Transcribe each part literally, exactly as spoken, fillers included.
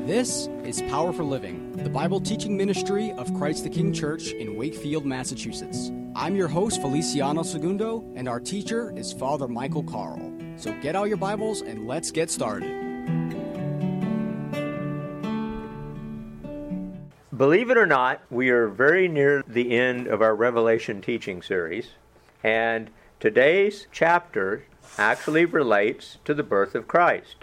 This is Power for Living, the Bible teaching ministry of Christ the King Church in Wakefield, Massachusetts. I'm your host, Feliciano Segundo, and our teacher is Father Michael Carl. So get out your Bibles and let's get started. Believe it or not, we are very near the end of our Revelation teaching series, and today's chapter actually relates to the birth of Christ.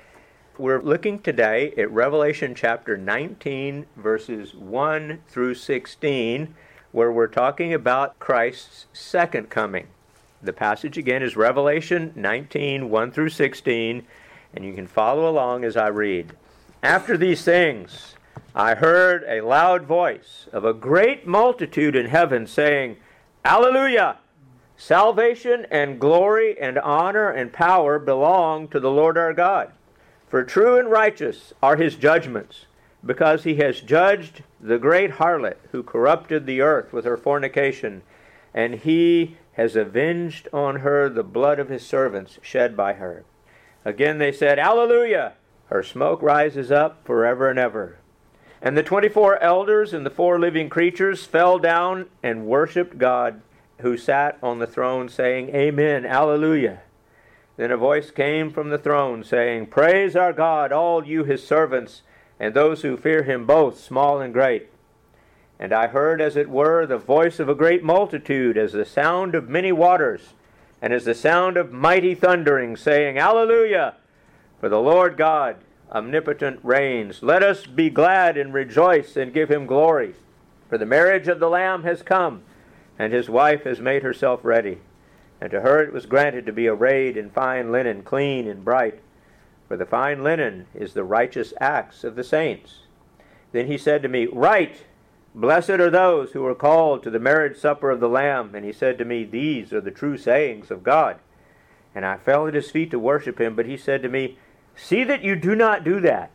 We're looking today at Revelation chapter nineteen, verses one through sixteen, where we're talking about Christ's second coming. The passage again is Revelation nineteen, one through sixteen, and you can follow along as I read. After these things, I heard a loud voice of a great multitude in heaven saying, Alleluia! Salvation and glory and honor and power belong to the Lord our God. For true and righteous are his judgments, because he has judged the great harlot who corrupted the earth with her fornication, and he has avenged on her the blood of his servants shed by her. Again they said, Alleluia! Her smoke rises up forever and ever. And the twenty-four elders and the four living creatures fell down and worshipped God, who sat on the throne, saying, Amen, Alleluia. Then a voice came from the throne, saying, Praise our God, all you his servants, and those who fear him both, small and great. And I heard, as it were, the voice of a great multitude, as the sound of many waters, and as the sound of mighty thundering, saying, Alleluia! For the Lord God, omnipotent, reigns. Let us be glad and rejoice and give him glory. For the marriage of the Lamb has come, and his wife has made herself ready. And to her it was granted to be arrayed in fine linen, clean and bright. For the fine linen is the righteous acts of the saints. Then he said to me, Write, blessed are those who are called to the marriage supper of the Lamb. And he said to me, These are the true sayings of God. And I fell at his feet to worship him, but he said to me, See that you do not do that.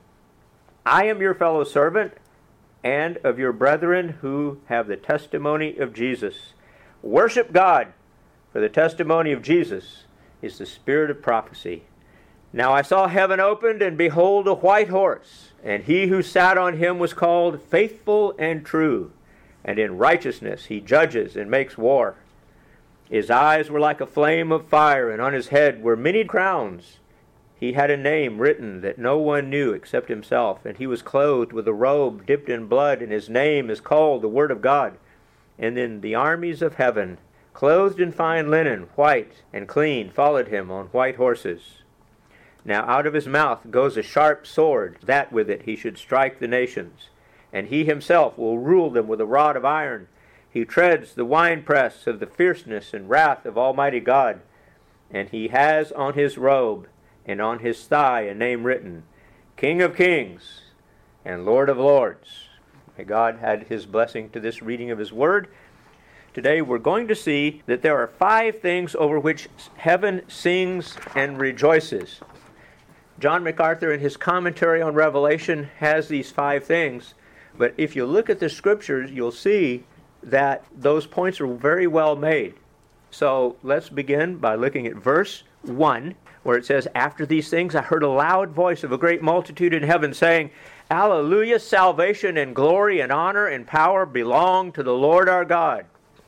I am your fellow servant and of your brethren who have the testimony of Jesus. Worship God, for the testimony of Jesus is the spirit of prophecy. Now I saw heaven opened, and behold, a white horse, and he who sat on him was called Faithful and True, and in righteousness he judges and makes war. His eyes were like a flame of fire, and on his head were many crowns. He had a name written that no one knew except himself, and he was clothed with a robe dipped in blood, and his name is called the Word of God. And then the armies of heaven, clothed in fine linen, white and clean, followed him on white horses. Now out of his mouth goes a sharp sword, that with it he should strike the nations. And he himself will rule them with a rod of iron. He treads the winepress of the fierceness and wrath of Almighty God. And he has on his robe and on his thigh a name written, King of Kings and Lord of Lords. May God add his blessing to this reading of his word. Today we're going to see that there are five things over which heaven sings and rejoices. John MacArthur, in his commentary on Revelation, has these five things. But if you look at the scriptures, you'll see that those points are very well made. So let's begin by looking at verse one, where it says, After these things I heard a loud voice of a great multitude in heaven saying, Alleluia, salvation and glory and honor and power belong to the Lord our God.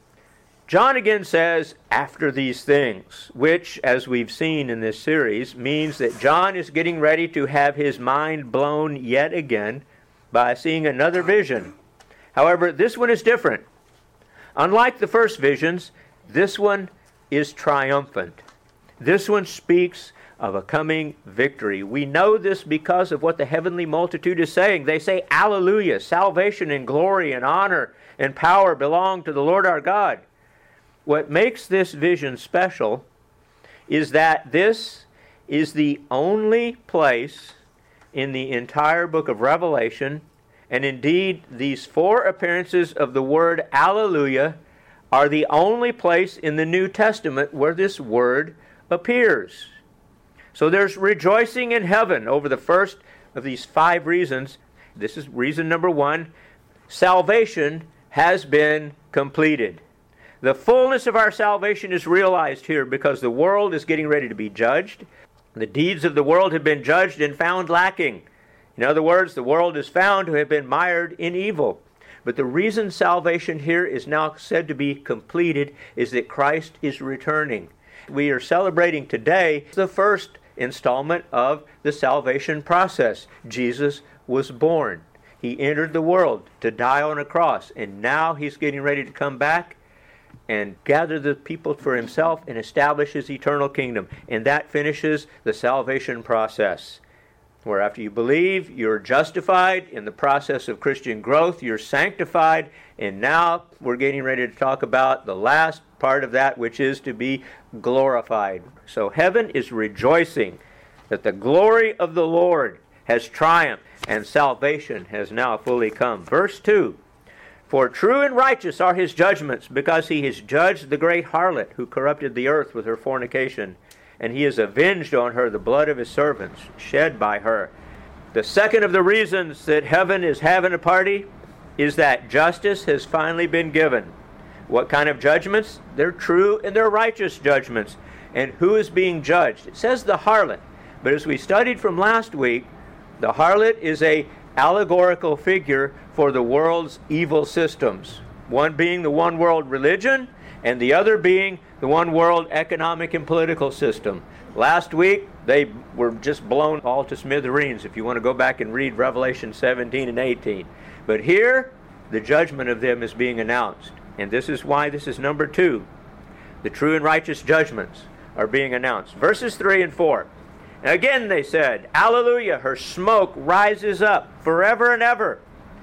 John again says, after these things, which, as we've seen in this series, means that John is getting ready to have his mind blown yet again by seeing another vision. However, this one is different. Unlike the first visions, this one is triumphant. This one speaks of a coming victory. We know this because of what the heavenly multitude is saying. They say, Alleluia, salvation and glory and honor and power belong to the Lord our God. What makes this vision special is that this is the only place in the entire book of Revelation, and indeed these four appearances of the word Alleluia are the only place in the New Testament where this word appears. So there's rejoicing in heaven over the first of these five reasons. This is reason number one. Salvation has been completed. The fullness of our salvation is realized here because the world is getting ready to be judged. The deeds of the world have been judged and found lacking. In other words, the world is found to have been mired in evil. But the reason salvation here is now said to be completed is that Christ is returning. We are celebrating today the first installment of the salvation process. Jesus was born. He entered the world to die on a cross, and now he's getting ready to come back and gather the people for himself and establish his eternal kingdom. And that finishes the salvation process, where after you believe, you're justified. In the process of Christian growth, you're sanctified. And now we're getting ready to talk about the last part of that, which is to be glorified. So heaven is rejoicing that the glory of the Lord has triumphed, and salvation has now fully come. Verse two, for true and righteous are his judgments, because he has judged the great harlot who corrupted the earth with her fornication, and he has avenged on her the blood of his servants shed by her. The second of the reasons that heaven is having a party is that justice has finally been given. What kind of judgments? They're true and they're righteous judgments. And who is being judged? It says the harlot. But as we studied from last week, the harlot is a allegorical figure for the world's evil systems. One being the one world religion, and the other being the one world economic and political system. Last week, they were just blown all to smithereens, if you want to go back and read Revelation seventeen and eighteen. But here, the judgment of them is being announced. And this is why this is number two. The true and righteous judgments are being announced. Verses three and four. And again they said, Alleluia, her smoke rises up forever and ever.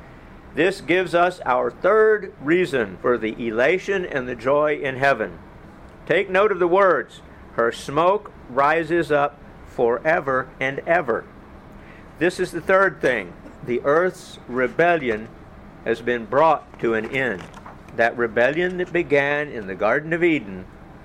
This gives us our third reason for the elation and the joy in heaven. Take note of the words, her smoke rises up forever and ever. This is the third thing. The earth's rebellion has been brought to an end. That rebellion that began in the Garden of Eden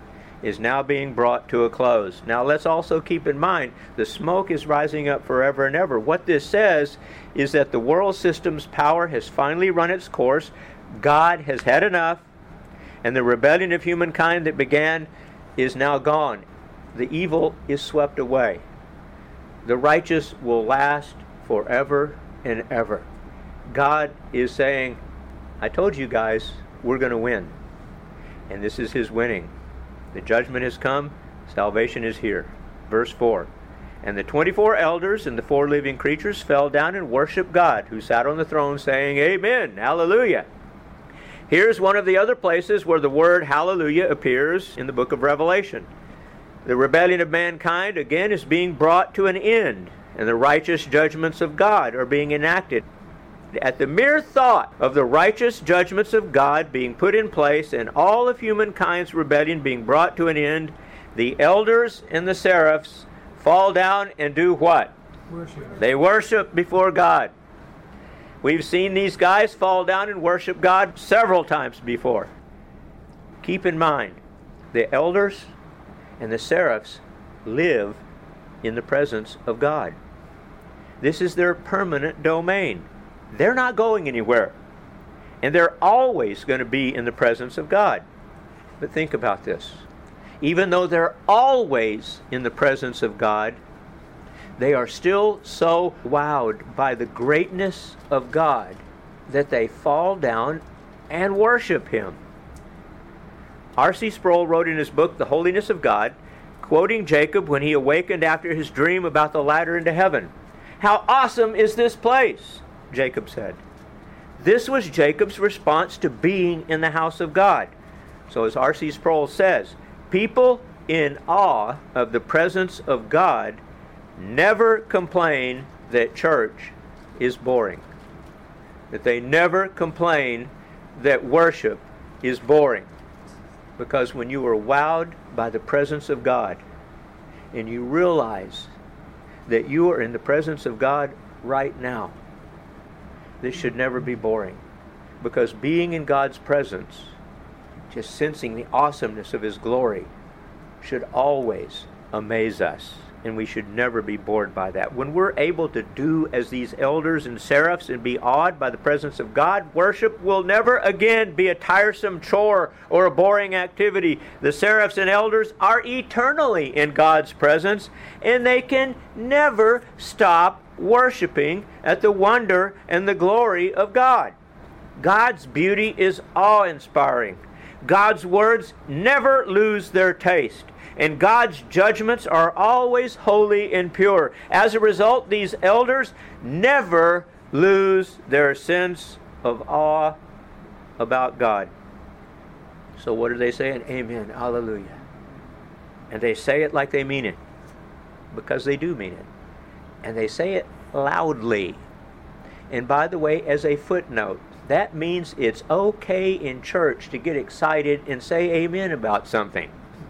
is now being brought to a close. Now let's also keep in mind, the smoke is rising up forever and ever. What this says is that the world system's power has finally run its course. God has had enough, and the rebellion of humankind that began is now gone. The evil is swept away. The righteous will last forever and ever. God is saying, I told you guys, we're going to win. And this is his winning. The judgment has come, salvation is here. Verse four. And the twenty-four elders and the four living creatures fell down and worshiped God, who sat on the throne, saying, Amen, hallelujah. Here's one of the other places where the word hallelujah appears in the book of Revelation. The rebellion of mankind, again, is being brought to an end, and the righteous judgments of God are being enacted. At the mere thought of the righteous judgments of God being put in place and all of humankind's rebellion being brought to an end, the elders and the seraphs fall down and do what? Worship. They worship before God. We've seen these guys fall down and worship God several times before. Keep in mind, the elders and the seraphs live in the presence of God. This is their permanent domain. They're not going anywhere. And they're always going to be in the presence of God. But think about this. Even though they're always in the presence of God, they are still so wowed by the greatness of God that they fall down and worship him. R C Sproul wrote in his book, The Holiness of God, quoting Jacob when he awakened after his dream about the ladder into heaven. How awesome is this place, Jacob said. This was Jacob's response to being in the house of God. So as R C Sproul says, people in awe of the presence of God never complain that church is boring. That they never complain that worship is boring. Because when you are wowed by the presence of God and you realize that you are in the presence of God right now, this should never be boring. Because being in God's presence, just sensing the awesomeness of his glory, should always amaze us. And we should never be bored by that. When we're able to do as these elders and seraphs and be awed by the presence of God, worship will never again be a tiresome chore or a boring activity. The seraphs and elders are eternally in God's presence, and they can never stop worshiping at the wonder and the glory of God. God's beauty is awe-inspiring. God's words never lose their taste. And God's judgments are always holy and pure. As a result, these elders never lose their sense of awe about God. So what are they saying? Amen. Hallelujah. And they say it like they mean it, because they do mean it. And they say it loudly. And by the way, as a footnote, that means it's okay in church to get excited and say amen about something.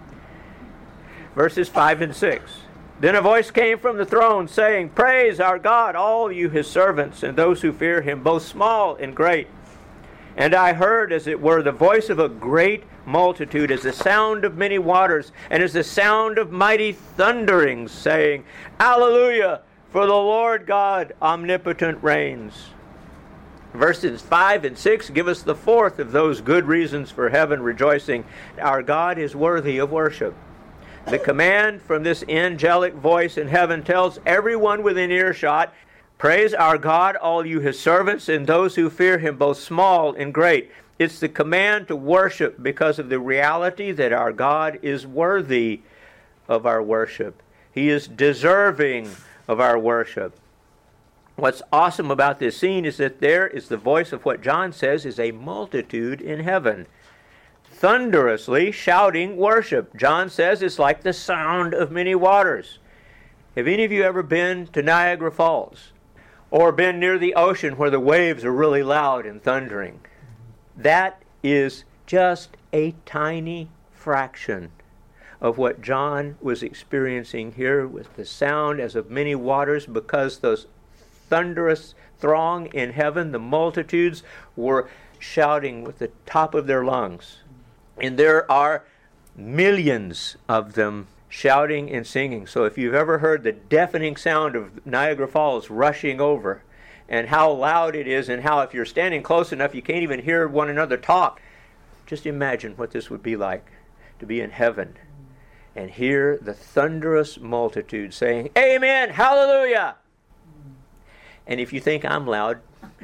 Verses five and six. Then a voice came from the throne saying, "Praise our God, all you his servants, and those who fear him, both small and great." And I heard, as it were, the voice of a great multitude, as the sound of many waters, and as the sound of mighty thunderings, saying, "Alleluia, for the Lord God omnipotent reigns." Verses five and six give us the fourth of those good reasons for heaven rejoicing. Our God is worthy of worship. The command from this angelic voice in heaven tells everyone within earshot, "Praise our God, all you his servants, and those who fear him, both small and great." It's the command to worship because of the reality that our God is worthy of our worship. He is deserving of our worship. What's awesome about this scene is that there is the voice of what John says is a multitude in heaven, thunderously shouting worship. John says it's like the sound of many waters. Have any of you ever been to Niagara Falls? Or been near the ocean where the waves are really loud and thundering? That is just a tiny fraction of what John was experiencing here with the sound as of many waters, because those thunderous throng in heaven, the multitudes, were shouting with the top of their lungs. And there are millions of them shouting and singing. So if you've ever heard the deafening sound of Niagara Falls rushing over, and how loud it is, and how if you're standing close enough you can't even hear one another talk, just imagine what this would be like to be in heaven and hear the thunderous multitude saying, "Amen, hallelujah." And if you think I'm loud,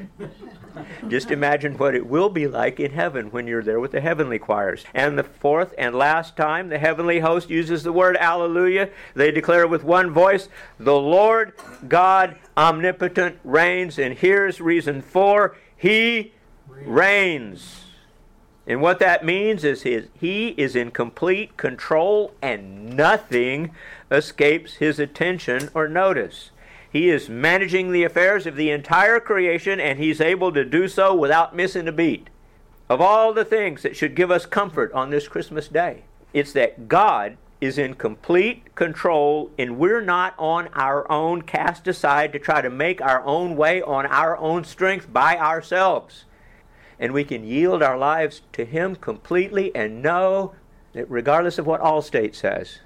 just imagine what it will be like in heaven when you're there with the heavenly choirs. And the fourth and last time the heavenly host uses the word alleluia, they declare with one voice, "The Lord God omnipotent reigns." And here's reason for, He reigns. And what that means is his, He is in complete control, and nothing escapes His attention or notice. He is managing the affairs of the entire creation, and He's able to do so without missing a beat. Of all the things that should give us comfort on this Christmas day, it's that God is in complete control, and we're not on our own, cast aside to try to make our own way on our own strength by ourselves. And we can yield our lives to Him completely and know that regardless of what Allstate says,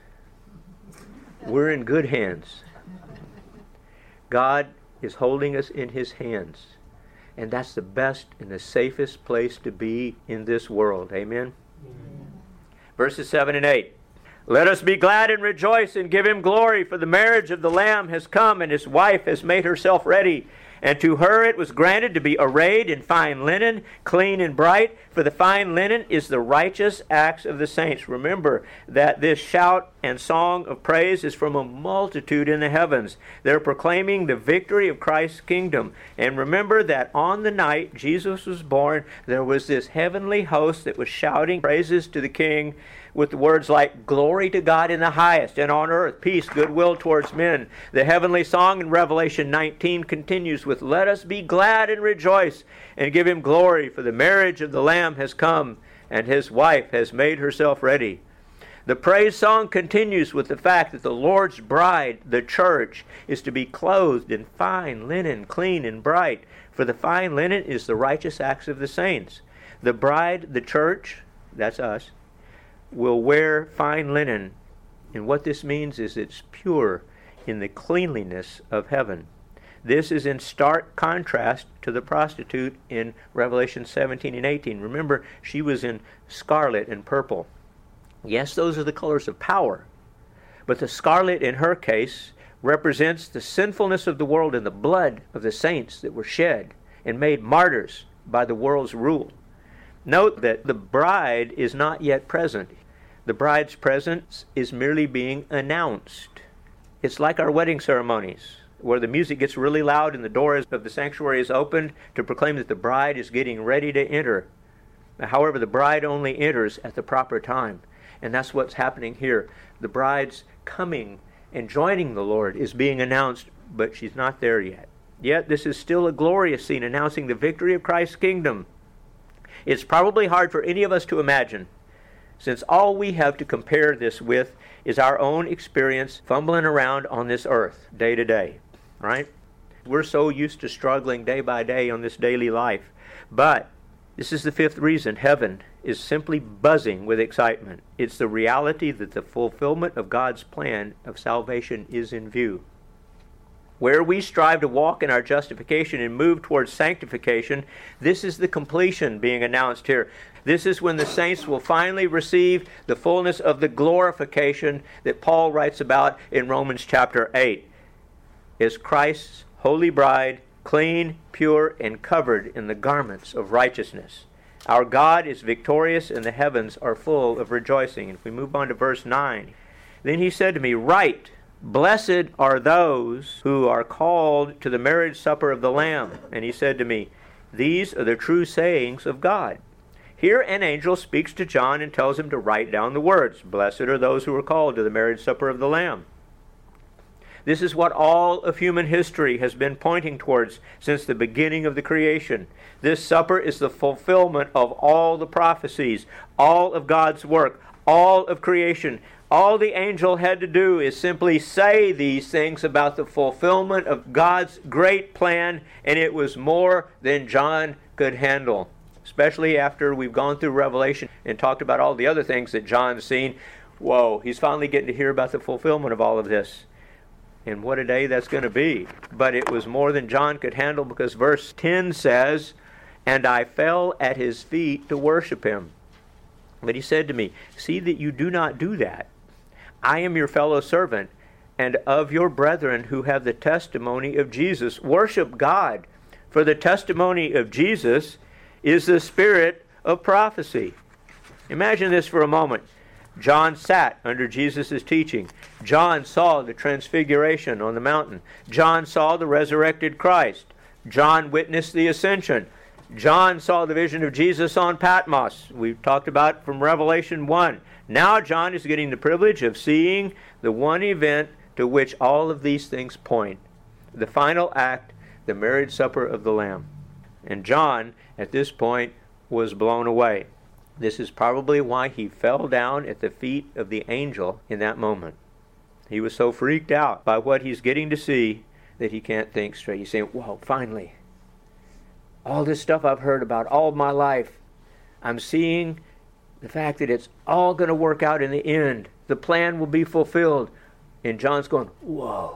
we're in good hands. God is holding us in His hands. And that's the best and the safest place to be in this world. Amen? Amen. Verses seven and eight. "Let us be glad and rejoice and give Him glory, for the marriage of the Lamb has come, and His wife has made herself ready. And to her it was granted to be arrayed in fine linen, clean and bright, for the fine linen is the righteous acts of the saints." Remember that this shout and song of praise is from a multitude in the heavens. They're proclaiming the victory of Christ's kingdom. And remember that on the night Jesus was born, there was this heavenly host that was shouting praises to the King with the words like, "Glory to God in the highest, and on earth peace, goodwill towards men." The heavenly song in Revelation nineteen continues with, "Let us be glad and rejoice and give Him glory, for the marriage of the Lamb has come, and His wife has made herself ready." The praise song continues with the fact that the Lord's bride, the church, is to be clothed in fine linen, clean and bright, for the fine linen is the righteous acts of the saints. The bride, the church, that's us, will wear fine linen. And what this means is it's pure, in the cleanliness of heaven. This is in stark contrast to the prostitute in Revelation seventeen and eighteen. Remember, she was in scarlet and purple. Yes, those are the colors of power. But the scarlet in her case represents the sinfulness of the world and the blood of the saints that were shed and made martyrs by the world's rule. Note that the bride is not yet present. The bride's presence is merely being announced. It's like our wedding ceremonies, where the music gets really loud and the door of the sanctuary is opened to proclaim that the bride is getting ready to enter. However, the bride only enters at the proper time. And that's what's happening here. The bride's coming and joining the Lord is being announced, but she's not there yet. Yet this is still a glorious scene announcing the victory of Christ's kingdom. It's probably hard for any of us to imagine, since all we have to compare this with is our own experience fumbling around on this earth day to day, right? We're so used to struggling day by day on this daily life. But this is the fifth reason heaven is simply buzzing with excitement. It's the reality that the fulfillment of God's plan of salvation is in view. Where we strive to walk in our justification and move towards sanctification, this is the completion being announced here. This is when the saints will finally receive the fullness of the glorification that Paul writes about in Romans chapter eight. Is Christ's holy bride clean, pure, and covered in the garments of righteousness. Our God is victorious, and the heavens are full of rejoicing. And if we move on to verse nine, then he said to me, "Write, blessed are those who are called to the marriage supper of the Lamb." And he said to me, "These are the true sayings of God." Here an angel speaks to John and tells him to write down the words, "Blessed are those who are called to the marriage supper of the Lamb." This is what all of human history has been pointing towards since the beginning of the creation. This supper is the fulfillment of all the prophecies, all of God's work, all of creation. All the angel had to do is simply say these things about the fulfillment of God's great plan, and it was more than John could handle. Especially after we've gone through Revelation and talked about all the other things that John's seen. Whoa, he's finally getting to hear about the fulfillment of all of this. And what a day that's going to be. But it was more than John could handle, because verse ten says, "And I fell at his feet to worship him." But he said to me, "See that you do not do that. I am your fellow servant, and of your brethren who have the testimony of Jesus. Worship God, for the testimony of Jesus is the spirit of prophecy." Imagine this for a moment. John sat under Jesus' teaching. John saw the transfiguration on the mountain. John saw the resurrected Christ. John witnessed the ascension. John saw the vision of Jesus on Patmos. We've talked about from Revelation one. Now John is getting the privilege of seeing the one event to which all of these things point. The final act, the marriage supper of the Lamb. And John, at this point, was blown away. This is probably why he fell down at the feet of the angel in that moment. He was so freaked out by what he's getting to see that he can't think straight. He's saying, "Whoa, finally. All this stuff I've heard about all my life, I'm seeing the fact that it's all going to work out in the end. The plan will be fulfilled." And John's going, "Whoa."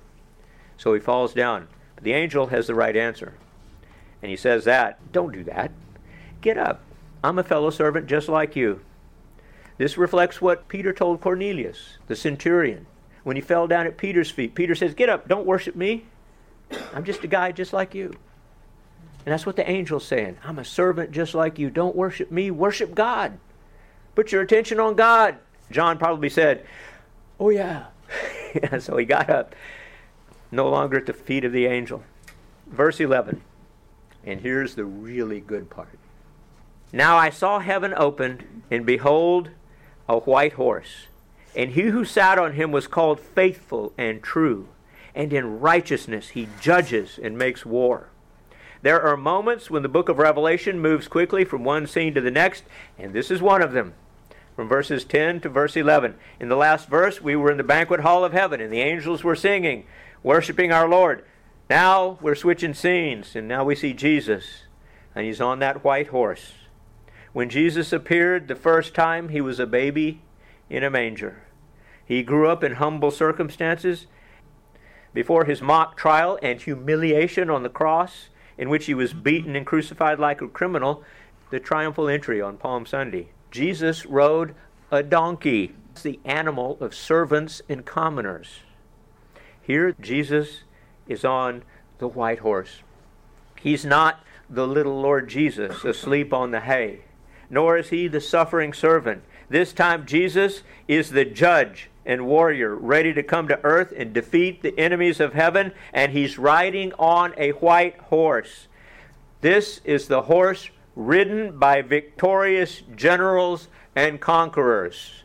So he falls down. But the angel has the right answer. And he says that, "Don't do that. Get up. I'm a fellow servant just like you." This reflects what Peter told Cornelius, the centurion. When he fell down at Peter's feet, Peter says, "Get up, don't worship me. I'm just a guy just like you." And that's what the angel's saying. "I'm a servant just like you. Don't worship me, worship God. Put your attention on God." John probably said, "Oh yeah." So he got up, no longer at the feet of the angel. Verse eleven. And here's the really good part. "Now I saw heaven opened, and behold, a white horse. And he who sat on him was called Faithful and True. And in righteousness he judges and makes war." There are moments when the book of Revelation moves quickly from one scene to the next, and this is one of them. From verses ten to verse eleven. In the last verse, we were in the banquet hall of heaven, and the angels were singing, worshiping our Lord. Now we're switching scenes, and now we see Jesus, and he's on that white horse. When Jesus appeared the first time, he was a baby in a manger. He grew up in humble circumstances, before his mock trial and humiliation on the cross, in which he was beaten and crucified like a criminal, the triumphal entry on Palm Sunday. Jesus rode a donkey, the animal of servants and commoners. Here, Jesus is on the white horse. He's not the little Lord Jesus asleep on the hay, nor is he the suffering servant. This time, Jesus is the judge and warrior, ready to come to earth and defeat the enemies of heaven, and he's riding on a white horse. This is the horse ridden by victorious generals and conquerors.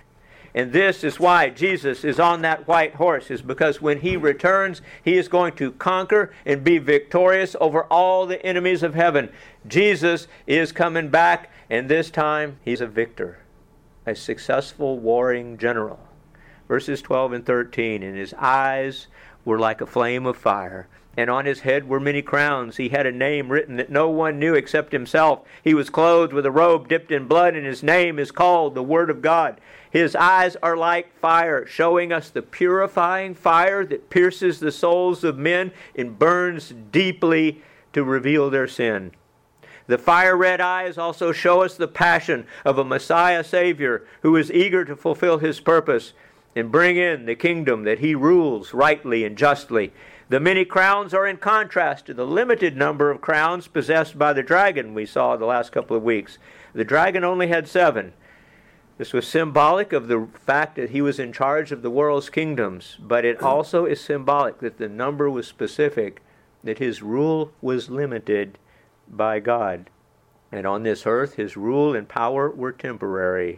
And this is why Jesus is on that white horse, is because when he returns, he is going to conquer and be victorious over all the enemies of heaven. Jesus is coming back, and this time he's a victor, a successful warring general. Verses twelve and thirteen, and his eyes were like a flame of fire, and on his head were many crowns. He had a name written that no one knew except himself. He was clothed with a robe dipped in blood, and his name is called the Word of God. His eyes are like fire, showing us the purifying fire that pierces the souls of men and burns deeply to reveal their sin. The fire-red eyes also show us the passion of a Messiah Savior who is eager to fulfill his purpose and bring in the kingdom that he rules rightly and justly. The many crowns are in contrast to the limited number of crowns possessed by the dragon we saw the last couple of weeks. The dragon only had seven. This was symbolic of the fact that he was in charge of the world's kingdoms, but it also is symbolic that the number was specific, that his rule was limited by God. And on this earth, his rule and power were temporary.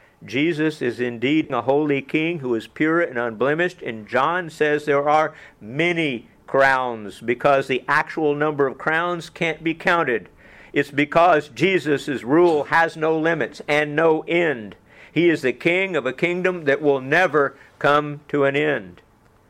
Jesus is indeed a holy king who is pure and unblemished, and John says there are many crowns because the actual number of crowns can't be counted. It's because Jesus' rule has no limits and no end. He is the king of a kingdom that will never come to an end.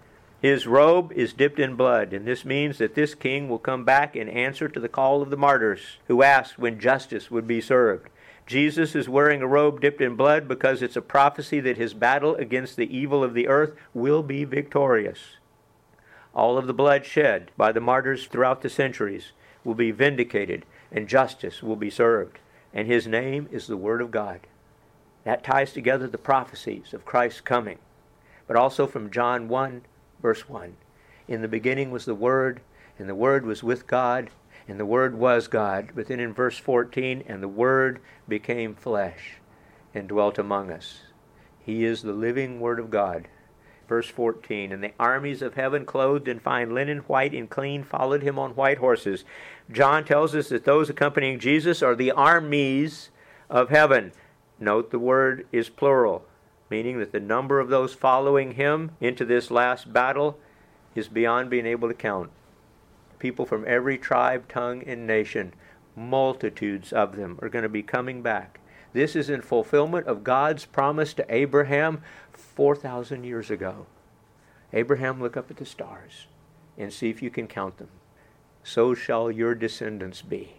His robe is dipped in blood, and this means that this king will come back in answer to the call of the martyrs who asked when justice would be served. Jesus is wearing a robe dipped in blood because it's a prophecy that his battle against the evil of the earth will be victorious. All of the blood shed by the martyrs throughout the centuries will be vindicated, and justice will be served. And his name is the Word of God. That ties together the prophecies of Christ's coming, but also from John one, verse one. In the beginning was the Word, and the Word was with God, and the Word was God. But then in verse fourteen, and the Word became flesh and dwelt among us. He is the living Word of God. Verse fourteen, and the armies of heaven, clothed in fine linen, white and clean, followed him on white horses. John tells us that those accompanying Jesus are the armies of heaven. Note the word is plural, meaning that the number of those following him into this last battle is beyond being able to count. People from every tribe, tongue, and nation, multitudes of them, are going to be coming back. This is in fulfillment of God's promise to Abraham four thousand years ago. Abraham, look up at the stars and see if you can count them. So shall your descendants be.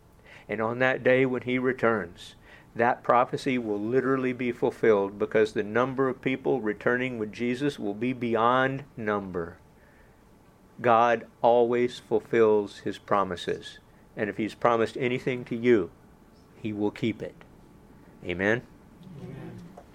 And on that day when he returns, that prophecy will literally be fulfilled, because the number of people returning with Jesus will be beyond number. God always fulfills his promises. And if he's promised anything to you, he will keep it. Amen? Amen.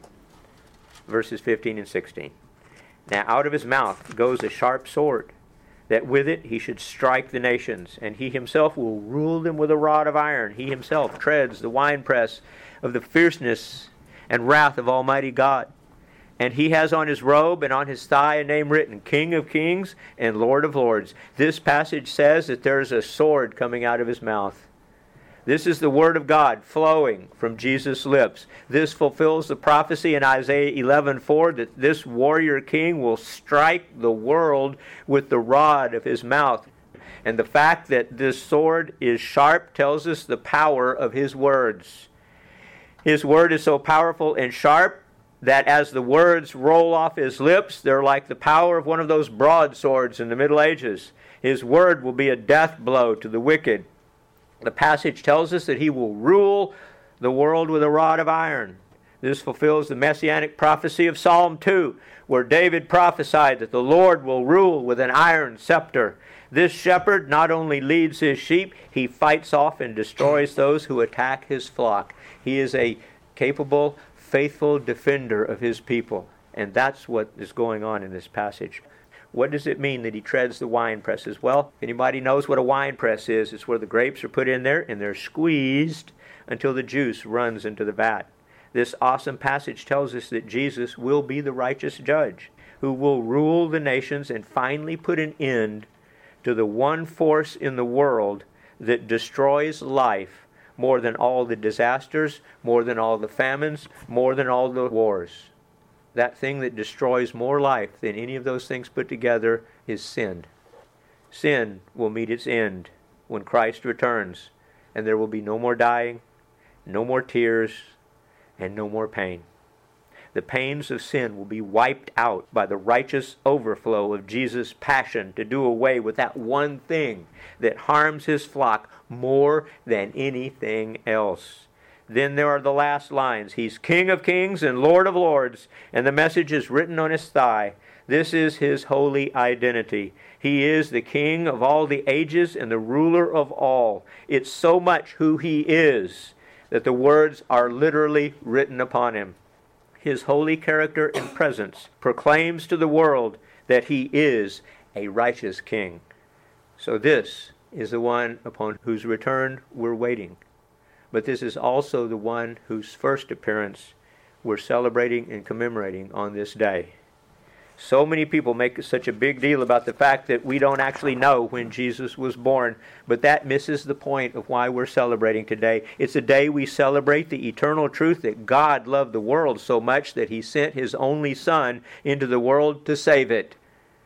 Verses fifteen and sixteen. Now out of his mouth goes a sharp sword, that with it he should strike the nations, and he himself will rule them with a rod of iron. He himself treads the winepress of the fierceness and wrath of Almighty God. And he has on his robe and on his thigh a name written, King of Kings and Lord of Lords. This passage says that there is a sword coming out of his mouth. This is the Word of God flowing from Jesus' lips. This fulfills the prophecy in Isaiah eleven four that this warrior king will strike the world with the rod of his mouth. And the fact that this sword is sharp tells us the power of his words. His word is so powerful and sharp that as the words roll off his lips, they're like the power of one of those broadswords in the Middle Ages. His word will be a death blow to the wicked. The passage tells us that he will rule the world with a rod of iron. This fulfills the messianic prophecy of Psalm two, where David prophesied that the Lord will rule with an iron scepter. This shepherd not only leads his sheep, he fights off and destroys those who attack his flock. He is a capable, faithful defender of his people. And that's what is going on in this passage. What does it mean that he treads the wine presses? Well, if anybody knows what a wine press is, it's where the grapes are put in there and they're squeezed until the juice runs into the vat. This awesome passage tells us that Jesus will be the righteous judge who will rule the nations and finally put an end to the one force in the world that destroys life more than all the disasters, more than all the famines, more than all the wars. That thing that destroys more life than any of those things put together is sin. Sin will meet its end when Christ returns, and there will be no more dying, no more tears, and no more pain. The pains of sin will be wiped out by the righteous overflow of Jesus' passion to do away with that one thing that harms his flock more than anything else. Then there are the last lines. He's King of kings and Lord of lords, and the message is written on his thigh. This is his holy identity. He is the King of all the ages and the ruler of all. It's so much who he is that the words are literally written upon him. His holy character and presence proclaims to the world that he is a righteous king. So this is the one upon whose return we're waiting. But this is also the one whose first appearance we're celebrating and commemorating on this day. So many people make such a big deal about the fact that we don't actually know when Jesus was born, but that misses the point of why we're celebrating today. It's a day we celebrate the eternal truth that God loved the world so much that he sent his only Son into the world to save it.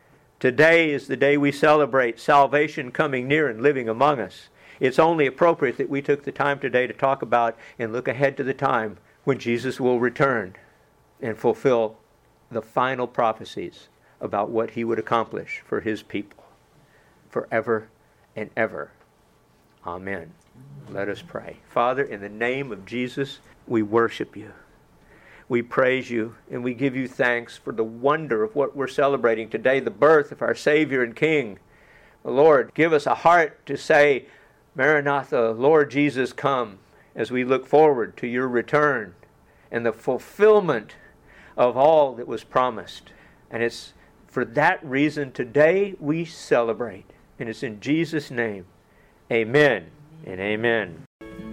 Today is the day we celebrate salvation coming near and living among us. It's only appropriate that we took the time today to talk about and look ahead to the time when Jesus will return and fulfill the final prophecies about what he would accomplish for his people forever and ever. Amen. Let us pray. Father, in the name of Jesus, we worship you. We praise you and we give you thanks for the wonder of what we're celebrating today, the birth of our Savior and King. Lord, give us a heart to say, Maranatha, Lord Jesus, come, as we look forward to your return and the fulfillment of all that was promised. And it's for that reason today we celebrate. And it's in Jesus' name. Amen and amen.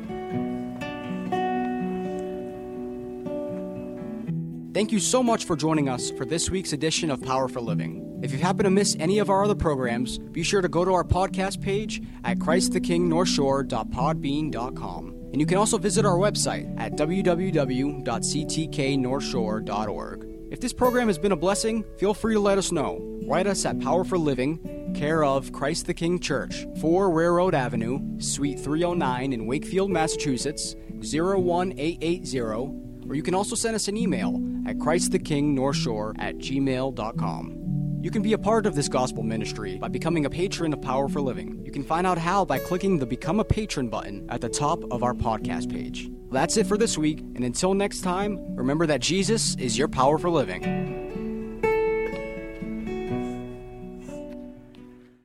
Thank you so much for joining us for this week's edition of Power for Living. If you happen to miss any of our other programs, be sure to go to our podcast page at christ the king north shore dot podbean dot com. And you can also visit our website at w w w dot c t k north shore dot org. If this program has been a blessing, feel free to let us know. Write us at Power for Living, care of Christ the King Church, four Railroad Avenue, Suite three oh nine in Wakefield, Massachusetts, zero one eight eight zero. Or you can also send us an email at christ the king north shore at gmail dot com. You can be a part of this gospel ministry by becoming a patron of Power for Living. You can find out how by clicking the Become a Patron button at the top of our podcast page. That's it for this week, and until next time, remember that Jesus is your power for living.